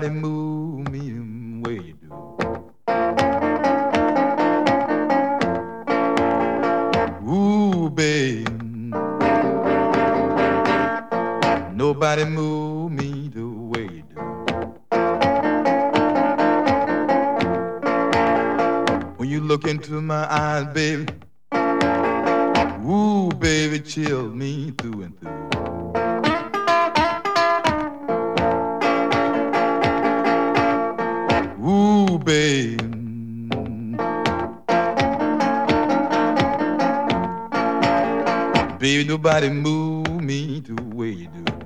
nobody move me the way you do. Ooh, babe, nobody move me the way you do. When you look into my eyes, baby, ooh, baby, chill me through and through. Ooh, babe, baby, nobody move me the way you do.